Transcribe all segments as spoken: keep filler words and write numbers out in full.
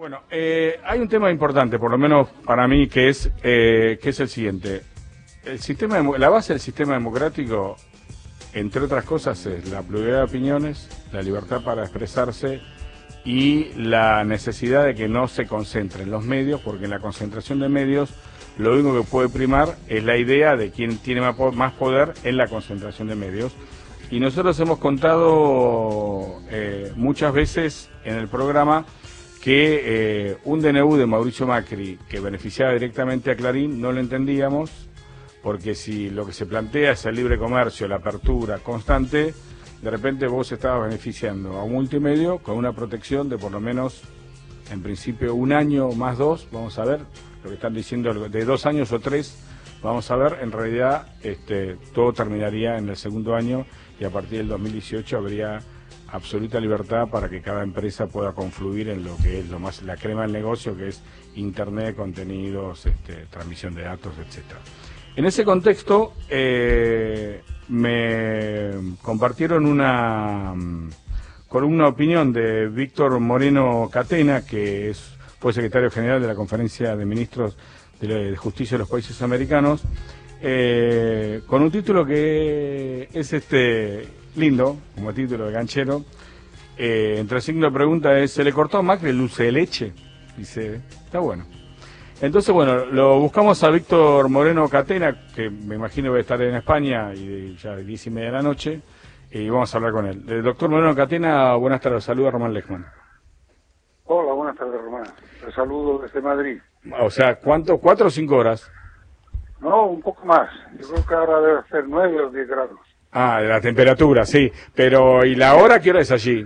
Bueno, eh, hay un tema importante, por lo menos para mí, que es eh, que es el siguiente. El sistema, la base del sistema democrático, entre otras cosas, es la pluralidad de opiniones, la libertad para expresarse y la necesidad de que no se concentren los medios, porque en la concentración de medios lo único que puede primar es la idea de quién tiene más poder en la concentración de medios. Y nosotros hemos contado eh, muchas veces en el programa que eh, un D N U de Mauricio Macri que beneficiaba directamente a Clarín no lo entendíamos, porque si lo que se plantea es el libre comercio, la apertura constante, de repente vos estabas beneficiando a un multimedio con una protección de por lo menos, en principio, un año más dos, vamos a ver, lo que están diciendo de dos años o tres, vamos a ver, en realidad este, todo terminaría en el segundo año y a partir del dos mil dieciocho habría absoluta libertad para que cada empresa pueda confluir en lo que es lo más la crema del negocio, que es internet, contenidos, este, transmisión de datos, etcétera. En ese contexto eh, me compartieron una con una opinión de Víctor Moreno Catena, que es fue secretario general de la Conferencia de Ministros de Justicia de los Países Americanos, eh, con un título que es este lindo, como título de ganchero. Eh, entre el signo de pregunta es: ¿se le cortó a Macri el dulce de leche? Dice, está bueno. Entonces, bueno, lo buscamos a Víctor Moreno Catena, que me imagino va a estar en España y ya de diez y media de la noche, y vamos a hablar con él. El doctor Moreno Catena, buenas tardes, saluda a Román Lechman. Hola, buenas tardes, Román. Te saludo desde Madrid. O sea, ¿cuánto? ¿Cuatro o cinco horas? No, un poco más. Yo creo que ahora debe ser nueve o diez grados. Ah, de la temperatura, sí. Pero, ¿y la hora qué hora es allí?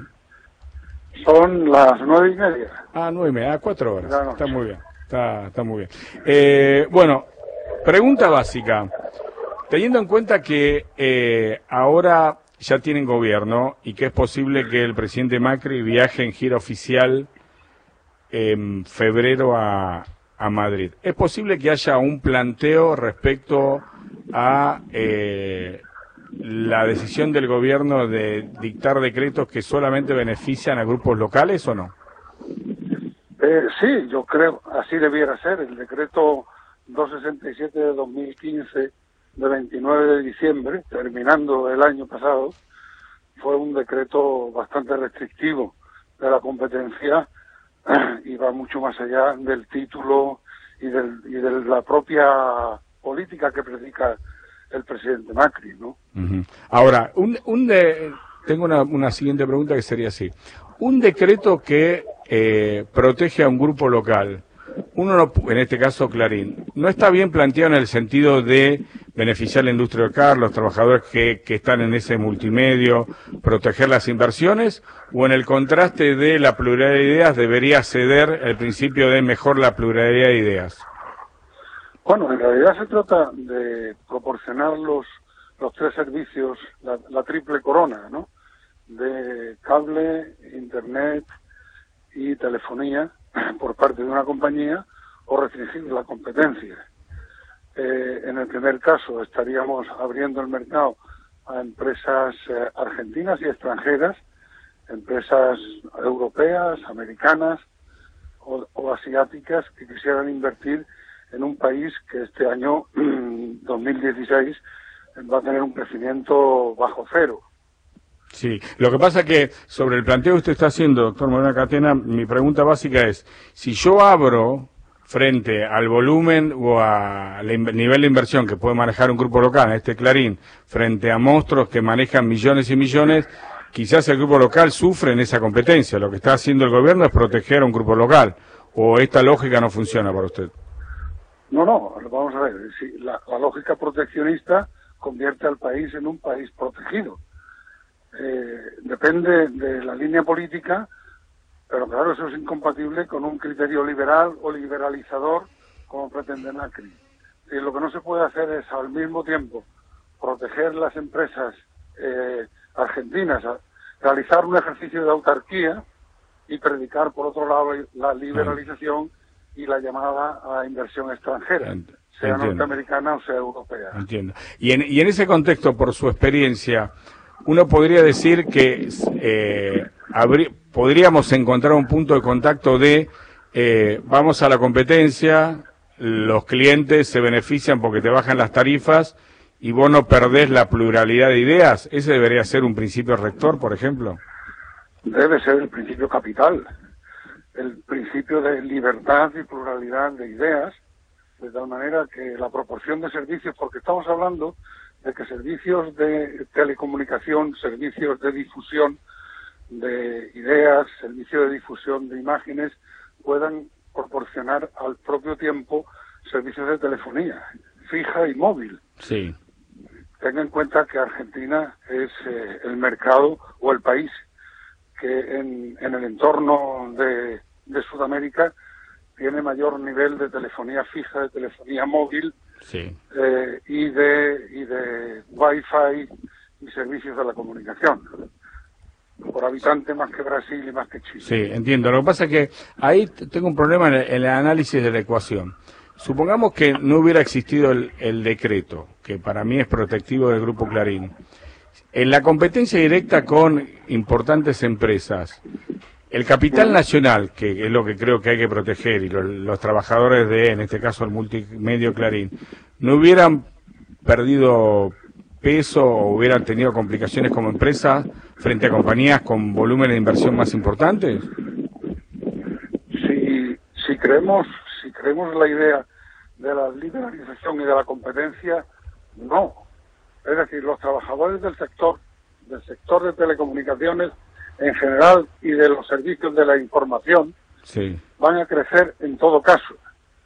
Son las nueve y media. Ah, nueve y media, ah, cuatro horas. Está muy bien, está, está muy bien. Eh, bueno, pregunta básica. Teniendo en cuenta que eh, ahora ya tienen gobierno y que es posible que el presidente Macri viaje en gira oficial en febrero a, a Madrid, ¿es posible que haya un planteo respecto a eh, la decisión del gobierno de dictar decretos que solamente benefician a grupos locales o no? Eh, sí, yo creo, así debiera ser. El decreto doscientos sesenta y siete de dos mil quince de veintinueve de diciembre, terminando el año pasado, fue un decreto bastante restrictivo de la competencia y va mucho más allá del título y, del, y de la propia política que predica el presidente Macri, ¿no? Uh-huh. Ahora, un, un de, tengo una, una siguiente pregunta que sería así. Un decreto que eh, protege a un grupo local, uno no, en este caso Clarín, ¿no está bien planteado en el sentido de beneficiar la industria local, los trabajadores que, que están en ese multimedio, proteger las inversiones, o en el contraste de la pluralidad de ideas debería ceder el principio de mejor la pluralidad de ideas? Bueno, en realidad se trata de proporcionar los, los tres servicios, la, la triple corona, ¿no? De cable, internet y telefonía por parte de una compañía, o restringir la competencia. Eh, en el primer caso estaríamos abriendo el mercado a empresas eh, argentinas y extranjeras, empresas europeas, americanas o, o asiáticas que quisieran invertir en un país que este año dos mil dieciséis va a tener un crecimiento bajo cero. Sí, lo que pasa es que sobre el planteo que usted está haciendo, doctor Moreno Catena, mi pregunta básica es, si yo abro frente al volumen o al nivel de inversión que puede manejar un grupo local, este Clarín, frente a monstruos que manejan millones y millones, quizás el grupo local sufre en esa competencia. Lo que está haciendo el gobierno es proteger a un grupo local, o esta lógica no funciona para usted. No, no, vamos a ver, si la, la lógica proteccionista convierte al país en un país protegido. Eh, depende de la línea política, pero claro, eso es incompatible con un criterio liberal o liberalizador como pretende Macri. Y lo que no se puede hacer es al mismo tiempo proteger las empresas eh, argentinas, a, realizar un ejercicio de autarquía y predicar por otro lado la liberalización y la llamada a inversión extranjera, sea Entiendo. norteamericana o sea europea. Entiendo. Y en, y en ese contexto, por su experiencia, uno podría decir que eh, habría, podríamos encontrar un punto de contacto de eh, vamos a la competencia, los clientes se benefician porque te bajan las tarifas y vos no perdés la pluralidad de ideas. ¿Ese debería ser un principio rector, por ejemplo? Debe ser el principio capital, el principio de libertad y pluralidad de ideas, de tal manera que la proporción de servicios, porque estamos hablando de que servicios de telecomunicación, servicios de difusión de ideas, servicios de difusión de imágenes, puedan proporcionar al propio tiempo servicios de telefonía fija y móvil. Sí. Tenga en cuenta que Argentina es eh, el mercado o el país que en, en el entorno de, de Sudamérica tiene mayor nivel de telefonía fija, de telefonía móvil, sí. eh, y de y de Wi-Fi y servicios de la comunicación. Por habitante más que Brasil y más que Chile. Sí, entiendo. Lo que pasa es que ahí tengo un problema en el, en el análisis de la ecuación. Supongamos que no hubiera existido el, el decreto, que para mí es protectivo del Grupo Clarín. En la competencia directa con importantes empresas, el capital nacional, que es lo que creo que hay que proteger, y los, los trabajadores de, en este caso el multimedio Clarín, ¿no hubieran perdido peso o hubieran tenido complicaciones como empresa frente a compañías con volúmenes de inversión más importantes? Si, si creemos, si creemos la idea de la liberalización y de la competencia, no. Es decir, los trabajadores del sector, del sector de telecomunicaciones en general y de los servicios de la información, sí, van a crecer en todo caso.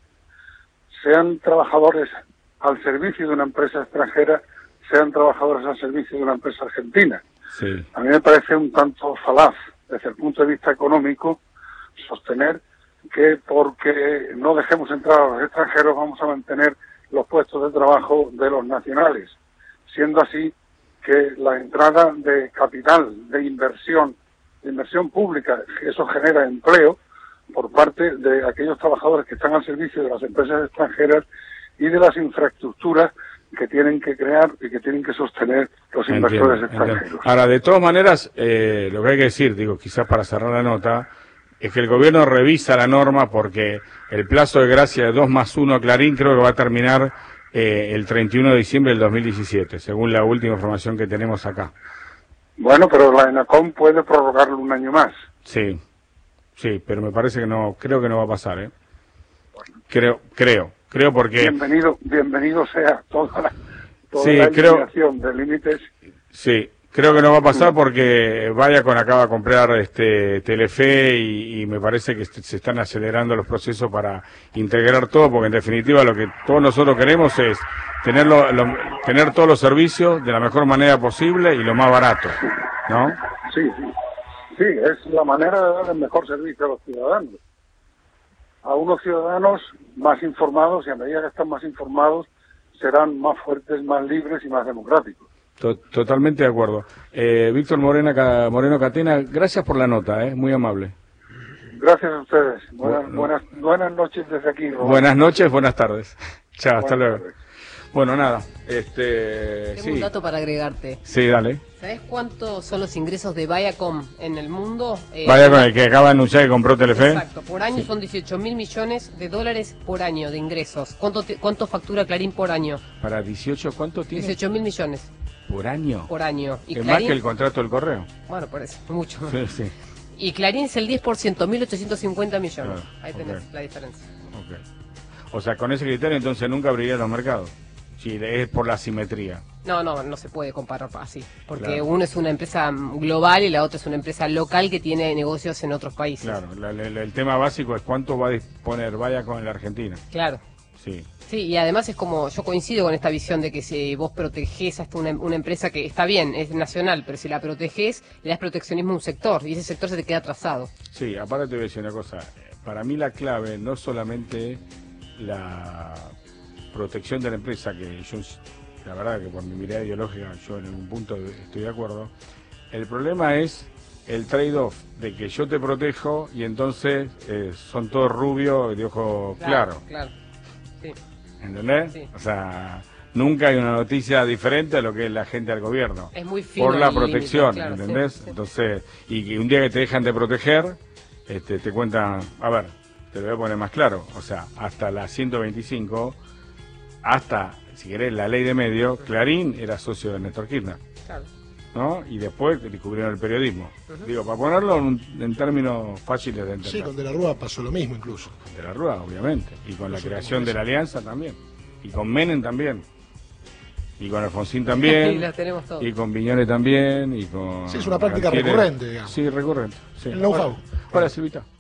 Sean trabajadores al servicio de una empresa extranjera, sean trabajadores al servicio de una empresa argentina. Sí. A mí me parece un tanto falaz, desde el punto de vista económico, sostener que porque no dejemos entrar a los extranjeros vamos a mantener los puestos de trabajo de los nacionales, siendo así que la entrada de capital, de inversión, de inversión pública, eso genera empleo por parte de aquellos trabajadores que están al servicio de las empresas extranjeras y de las infraestructuras que tienen que crear y que tienen que sostener los entiendo, inversores extranjeros. Entiendo. Ahora, de todas maneras, eh, lo que hay que decir, digo, quizás para cerrar la nota, es que el gobierno revisa la norma porque el plazo de gracia de dos más uno a Clarín creo que va a terminar eh, el treinta y uno de diciembre del dos mil diecisiete, según la última información que tenemos acá. Bueno, pero la ENACOM puede prorrogarlo un año más. Sí, sí, pero me parece que no, creo que no va a pasar, ¿eh? Creo, creo, creo porque... Bienvenido, bienvenido sea toda la, toda sí, la creo, eliminación de límites. Sí, creo que no va a pasar porque Viacom acaba de comprar este Telefe y, y me parece que se están acelerando los procesos para integrar todo, porque en definitiva lo que todos nosotros queremos es tener, lo, lo, tener todos los servicios de la mejor manera posible y lo más barato, ¿no? Sí, sí, sí, es la manera de dar el mejor servicio a los ciudadanos. A unos ciudadanos más informados, y a medida que están más informados serán más fuertes, más libres y más democráticos. Totalmente de acuerdo. Eh, Víctor Morena, Moreno Catena, gracias por la nota, eh, muy amable. Gracias a ustedes. Buenas, bueno, buenas, buenas noches desde aquí, Roberto. Buenas noches, buenas tardes. Chao, hasta Buenas luego. tardes. Bueno, nada, este... Tengo sí. un dato para agregarte. Sí, dale. ¿Sabés cuántos son los ingresos de Viacom en el mundo? Eh, Vaya con el que acaba de anunciar que compró Telefe. Exacto, por año son dieciocho mil millones de dólares por año de ingresos. ¿Cuánto, te- cuánto factura Clarín por año? Para dieciocho, ¿cuánto tiene? dieciocho mil millones Por año. por año. Y Es Clarín, más que el contrato del correo. bueno, por eso, mucho. Sí, sí. Y Clarín es el diez por ciento, mil ochocientos cincuenta millones. Claro, Ahí tenés ok. la diferencia. Okay. O sea, con ese criterio entonces nunca abriría los mercados. Sí, es por la simetría. No, no, no se puede comparar así, porque Claro. uno es una empresa global y la otra es una empresa local que tiene negocios en otros países. Claro, la- la- el tema básico es cuánto va a disponer Vaya con la Argentina. Claro. Sí. Sí, y además es como, yo coincido con esta visión de que si vos protegés hasta una, una empresa que está bien, es nacional, pero si la protegés, le das proteccionismo a un sector, y ese sector se te queda atrasado. Sí, aparte te voy a decir una cosa. Para mí la clave no es solamente la protección de la empresa, que yo, la verdad que por mi mirada ideológica, yo en un punto estoy de acuerdo. El problema es el trade-off de que yo te protejo y entonces eh, son todos rubios de ojo claro. Claro, sí. ¿Entendés? Sí. O sea, nunca hay una noticia diferente a lo que es la gente al gobierno. Es muy fino Por la el límite, protección, claro, ¿entendés? sí, sí. Entonces, y que un día que te dejan de proteger, este, te cuentan, a ver, te lo voy a poner más claro, o sea, hasta la ciento veinticinco, hasta, si querés, la ley de medio, Clarín era socio de Néstor Kirchner, Claro. ¿no? Y después descubrieron el periodismo. Uh-huh. Digo, para ponerlo en, un, en términos fáciles de entender. Sí, con De la Rúa pasó lo mismo incluso. De la Rúa, obviamente, y con la creación de la Alianza también, y con Menem también. Y con Alfonsín también, y, la tenemos todos. y con Viñoles también, y con... Sí, es una práctica Galtieri. recurrente, digamos. Sí, recurrente. Sí. El know-how. Hola, Silvita.